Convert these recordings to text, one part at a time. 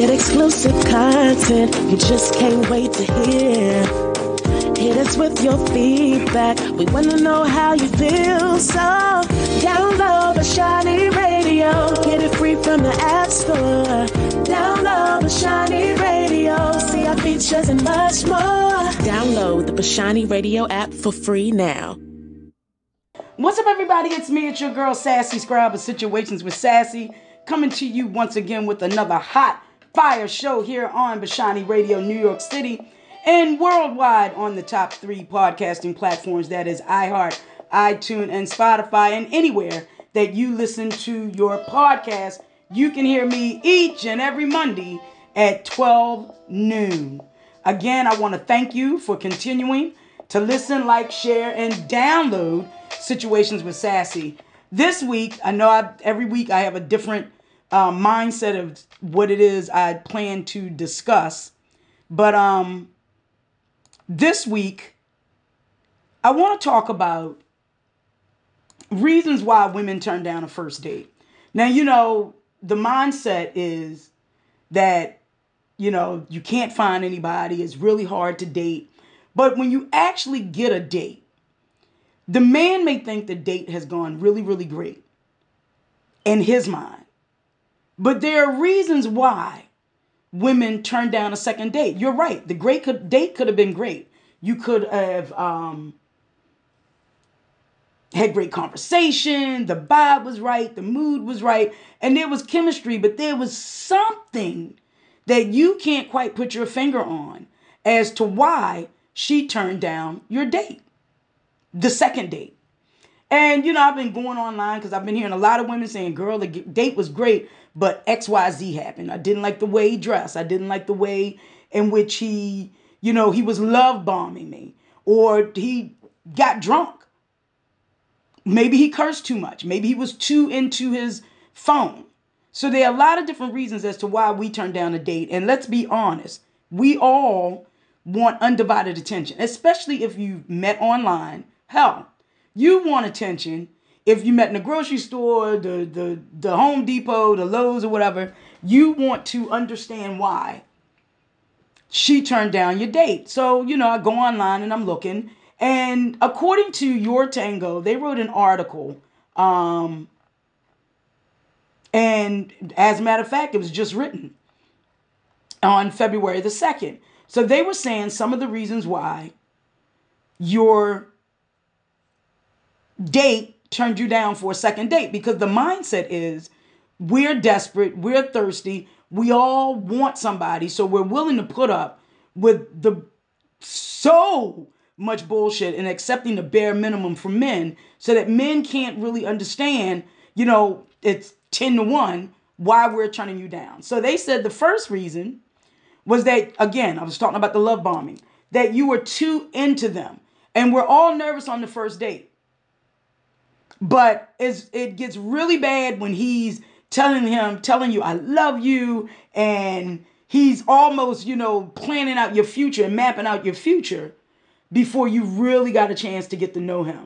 Get exclusive content you just can't wait to hear. Hit us with your feedback. We want to know how you feel. So download Bashani Radio. Get it free from the App Store. Download Bashani Radio. See our features and much more. Download the Bashani Radio app for free now. What's up, everybody? It's me. It's your girl, Sassy Scribe of Situations with Sassy, coming to you once again with another hot fire show here on Bashani Radio, New York City, and worldwide on the top 3 podcasting platforms, that is iHeart, iTunes, and Spotify. And anywhere that you listen to your podcast, you can hear me each and every Monday at 12 noon. Again, I want to thank you for continuing to listen, like, share, and download Situations with Sassy. This week, I know every week I have a different mindset of what it is I plan to discuss. But this week, I want to talk about reasons why women turn down a first date. Now, you know, the mindset is that, you know, you can't find anybody. It's really hard to date. But when you actually get a date, the man may think the date has gone really, really great in his mind. But there are reasons why women turn down a second date. You're right. The date could have been great. You could have had great conversation. The vibe was right. The mood was right. And there was chemistry. But there was something that you can't quite put your finger on as to why she turned down your date, the second date. And, you know, I've been going online because I've been hearing a lot of women saying, girl, the date was great, but XYZ happened. I didn't like the way he dressed. I didn't like the way in which he was love bombing me, or he got drunk. Maybe he cursed too much. Maybe he was too into his phone. So there are a lot of different reasons as to why we turn down a date. And let's be honest, we all want undivided attention, especially if you met online. Hell, you want attention if you met in the grocery store, the Home Depot, the Lowe's, or whatever. You want to understand why she turned down your date. So, you know, I go online and I'm looking. And according to Your Tango, they wrote an article. And as a matter of fact, it was just written on February the 2nd. So they were saying some of the reasons why your date turned you down for a second date, because the mindset is we're desperate, we're thirsty, we all want somebody, so we're willing to put up with the so much bullshit and accepting the bare minimum from men, so that men can't really understand, you know, it's 10-1 why we're turning you down. So they said the first reason was that, again, I was talking about the love bombing, that you were too into them. And we're all nervous on the first date. But it gets really bad when he's telling you, I love you. And he's almost, you know, planning out your future and mapping out your future before you really got a chance to get to know him.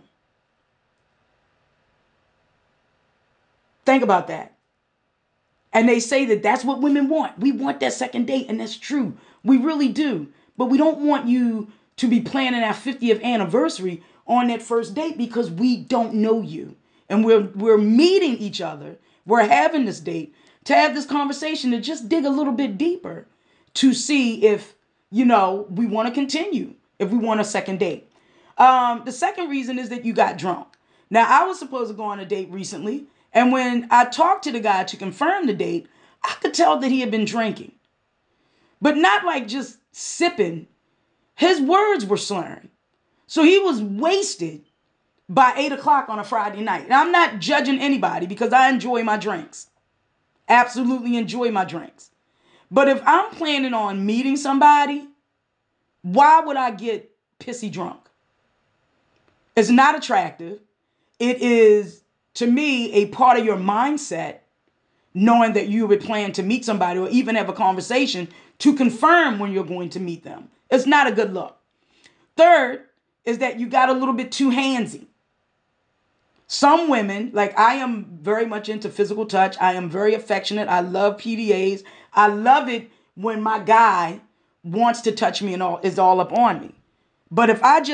Think about that. And they say that that's what women want. We want that second date, and that's true. We really do. But we don't want you to be planning our 50th anniversary on that first date, because we don't know you. And we're meeting each other. We're having this date to have this conversation, to just dig a little bit deeper to see if, you know, we want to continue, if we want a second date. The second reason is that you got drunk. Now, I was supposed to go on a date recently. And when I talked to the guy to confirm the date, I could tell that he had been drinking. But not like just sipping. His words were slurring. So he was wasted by 8 o'clock on a Friday night. And I'm not judging anybody, because I enjoy my drinks. Absolutely enjoy my drinks. But if I'm planning on meeting somebody, why would I get pissy drunk? It's not attractive. It is, to me, a part of your mindset, knowing that you would plan to meet somebody or even have a conversation to confirm when you're going to meet them. It's not a good look. Third is that you got a little bit too handsy. Some women, like I am very much into physical touch. I am very affectionate. I love PDAs. I love it when my guy wants to touch me and all is all up on me. But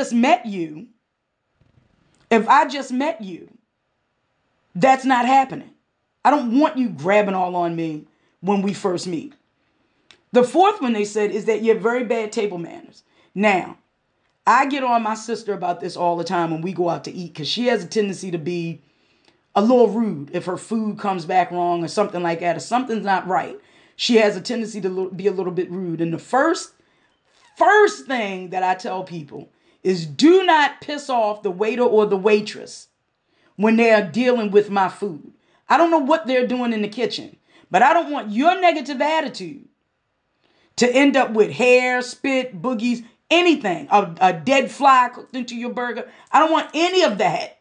if I just met you, that's not happening. I don't want you grabbing all on me when we first meet. The fourth one they said is that you have very bad table manners. Now, I get on my sister about this all the time when we go out to eat because she has a tendency to be a little rude if her food comes back wrong or something like that, or something's not right. She has a tendency to be a little bit rude. And the first thing that I tell people is do not piss off the waiter or the waitress when they are dealing with my food. I don't know what they're doing in the kitchen, but I don't want your negative attitude to end up with hair, spit, boogies, anything, a dead fly cooked into your burger. I don't want any of that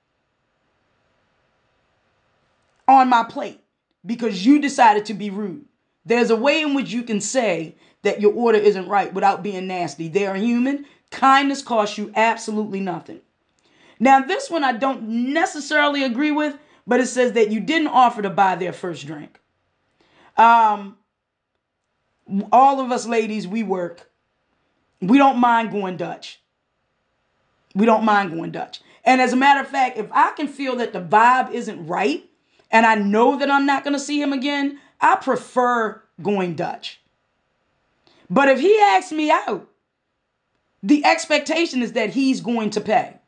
on my plate because you decided to be rude. There's a way in which you can say that your order isn't right without being nasty. They are human. Kindness costs you absolutely nothing. Now, this one I don't necessarily agree with, but it says that you didn't offer to buy their first drink. All of us ladies, we work. We don't mind going Dutch. We don't mind going Dutch. And as a matter of fact, if I can feel that the vibe isn't right and I know that I'm not going to see him again, I prefer going Dutch. But if he asks me out, the expectation is that he's going to pay.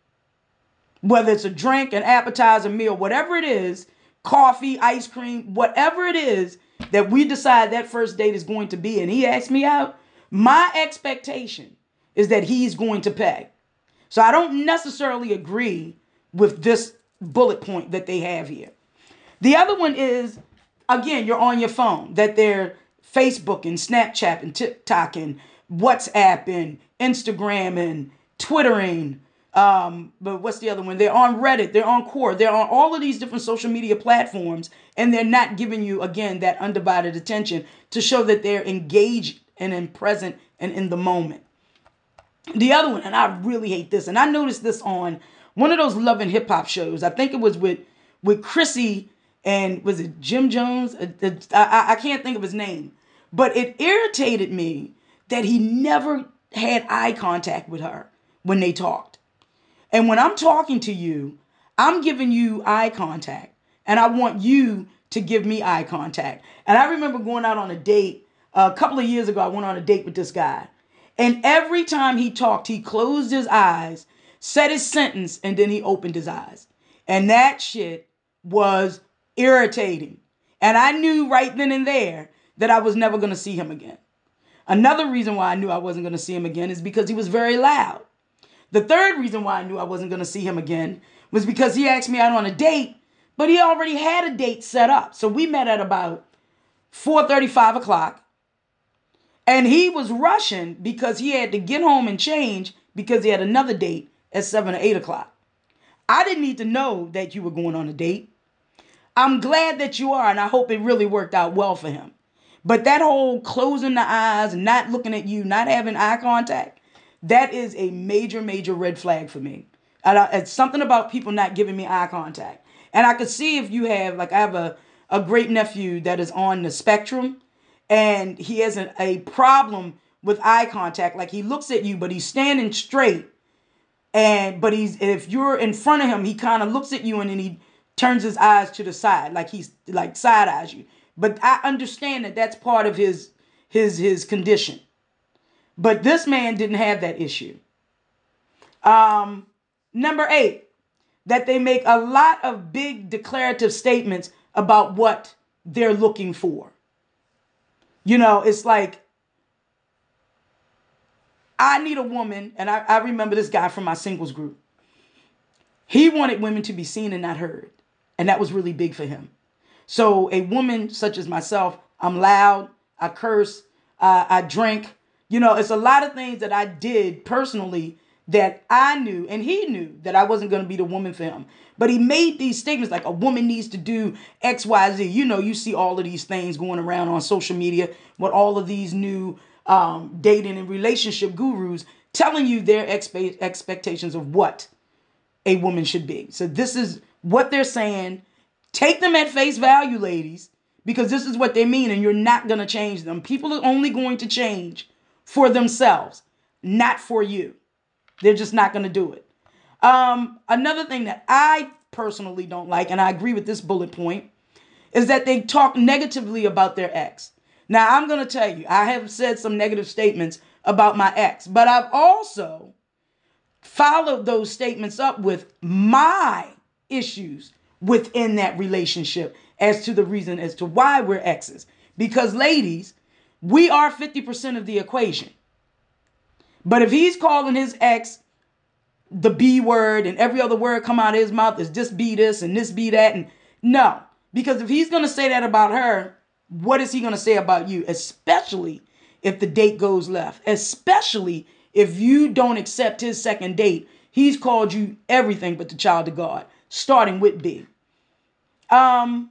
Whether it's a drink, an appetizer, meal, whatever it is, coffee, ice cream, whatever it is that we decide that first date is going to be, and he asks me out, my expectation is that he's going to pay. So I don't necessarily agree with this bullet point that they have here. The other one is, again, you're on your phone, that they're Facebook and Snapchat and TikTok and WhatsApp and Instagram and Twittering. But what's the other one? They're on Reddit, they're on Quora, they're on all of these different social media platforms, and they're not giving you, again, that undivided attention to show that they're engaged and in present and in the moment. The other one, and I really hate this, and I noticed this on one of those Love and Hip Hop shows. I think it was with Chrissy and was it Jim Jones? I can't think of his name, but it irritated me that he never had eye contact with her when they talked. And when I'm talking to you, I'm giving you eye contact, and I want you to give me eye contact. And I remember going out on a date a couple of years ago. I went on a date with this guy, and every time he talked, he closed his eyes, said his sentence, and then he opened his eyes. And that shit was irritating. And I knew right then and there that I was never going to see him again. Another reason why I knew I wasn't going to see him again is because he was very loud. The third reason why I knew I wasn't going to see him again was because he asked me out on a date, but he already had a date set up. So we met at about 4:30, 5 o'clock. And he was rushing because he had to get home and change because he had another date at 7 or 8 o'clock. I didn't need to know that you were going on a date. I'm glad that you are, and I hope it really worked out well for him. But that whole closing the eyes, not looking at you, not having eye contact, that is a major, major red flag for me. It's something about people not giving me eye contact. And I could see if you have, like I have a great nephew that is on the spectrum, and he has a problem with eye contact. Like he looks at you, but he's standing straight. But if you're in front of him, he kind of looks at you and then he turns his eyes to the side, like he's like side eyes you. But I understand that that's part of his condition. But this man didn't have that issue. Number 8, that they make a lot of big declarative statements about what they're looking for. You know, it's like, I need a woman, and I remember this guy from my singles group. He wanted women to be seen and not heard. And that was really big for him. So a woman such as myself, I'm loud, I curse, I drink. You know, it's a lot of things that I did personally that I knew, and he knew that I wasn't going to be the woman for him. But he made these statements like a woman needs to do X, Y, Z. You know, you see all of these things going around on social media with all of these new dating and relationship gurus telling you their expectations of what a woman should be. So this is what they're saying. Take them at face value, ladies, because this is what they mean, and you're not going to change them. People are only going to change for themselves, not for you. They're just not going to do it. Another thing that I personally don't like, and I agree with this bullet point, is that they talk negatively about their ex. Now, I'm going to tell you, I have said some negative statements about my ex, but I've also followed those statements up with my issues within that relationship as to the reason as to why we're exes. Because ladies, we are 50% of the equation. But if he's calling his ex the B word and every other word come out of his mouth is this be this and this be that, and no. Because if he's going to say that about her, what is he going to say about you? Especially if the date goes left. Especially if you don't accept his second date. He's called you everything but the child of God, starting with B. The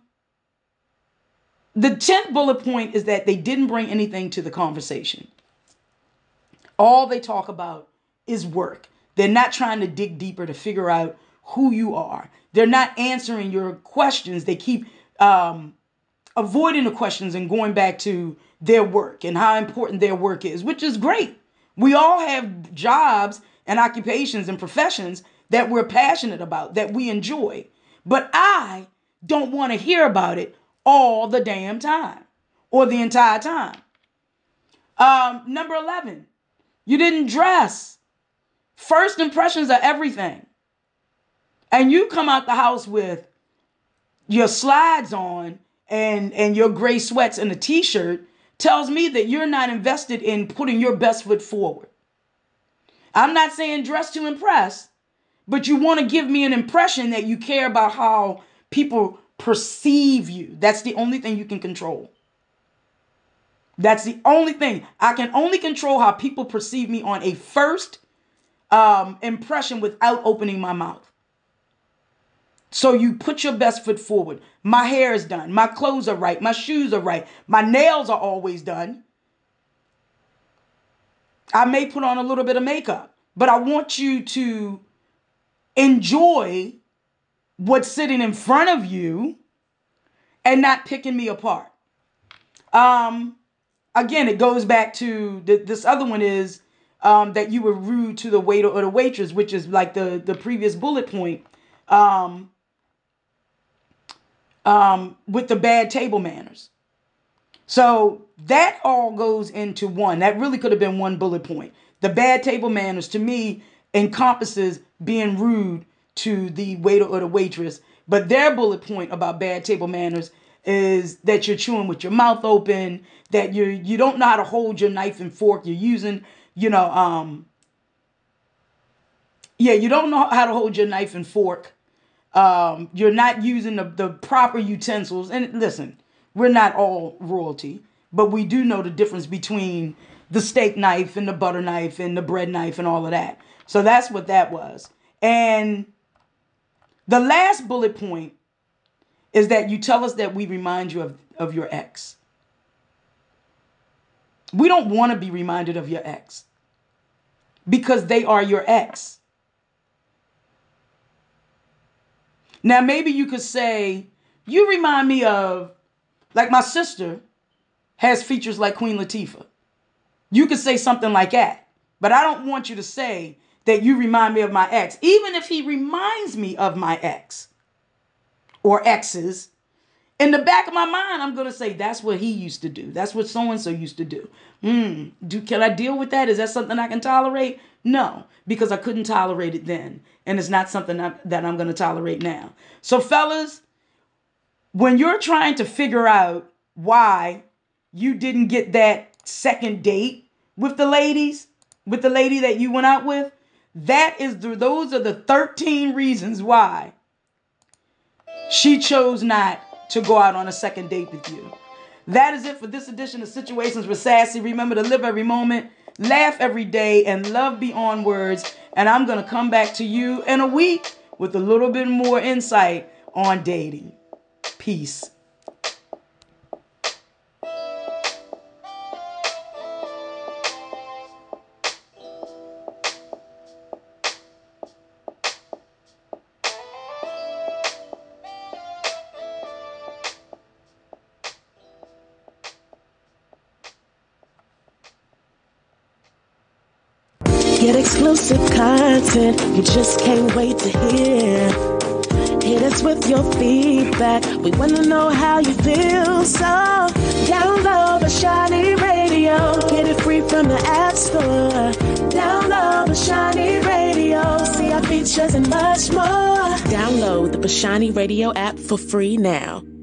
10th bullet point is that they didn't bring anything to the conversation. All they talk about is work. They're not trying to dig deeper to figure out who you are. They're not answering your questions. They keep avoiding the questions and going back to their work and how important their work is, which is great. We all have jobs and occupations and professions that we're passionate about, that we enjoy. But I don't want to hear about it all the damn time or the entire time. Number 11, you didn't dress. First impressions are everything. And you come out the house with your slides on and your gray sweats and a t-shirt, tells me that you're not invested in putting your best foot forward. I'm not saying dress to impress, but you want to give me an impression that you care about how people perceive you. That's the only thing you can control. That's the only thing. I can only control how people perceive me on a first impression without opening my mouth. So you put your best foot forward. My hair is done. My clothes are right. My shoes are right. My nails are always done. I may put on a little bit of makeup, but I want you to enjoy what's sitting in front of you and not picking me apart. Again, it goes back to this other one is that you were rude to the waiter or the waitress, which is like the previous bullet point with the bad table manners. So that all goes into one. That really could have been one bullet point. The bad table manners, to me, encompasses being rude to the waiter or the waitress. But their bullet point about bad table manners is that you're chewing with your mouth open, that you don't know how to hold your knife and fork. You're using, you don't know how to hold your knife and fork. You're not using the proper utensils. And listen, we're not all royalty, but we do know the difference between the steak knife and the butter knife and the bread knife and all of that. So that's what that was. And the last bullet point is that you tell us that we remind you of your ex. We don't want to be reminded of your ex because they are your ex. Now, maybe you could say, you remind me of, like my sister has features like Queen Latifah. You could say something like that. But I don't want you to say that you remind me of my ex. Even if he reminds me of my ex or exes, in the back of my mind, I'm going to say, that's what he used to do. That's what so-and-so used to do. Can I deal with that? Is that something I can tolerate? No, because I couldn't tolerate it then. And it's not something that I'm going to tolerate now. So fellas, when you're trying to figure out why you didn't get that second date with the lady that you went out with, those are the 13 reasons why she chose not to go out on a second date with you. That is it for this edition of Situations with Sassy. Remember to live every moment, laugh every day, and love beyond words. And I'm going to come back to you in a week with a little bit more insight on dating. Peace. Get exclusive content you just can't wait to hear. Hit us with your feedback. We want to know how you feel. So download Bashani Radio. Get it free from the App Store. Download Bashani Radio. See our features and much more. Download the Bashani Radio app for free now.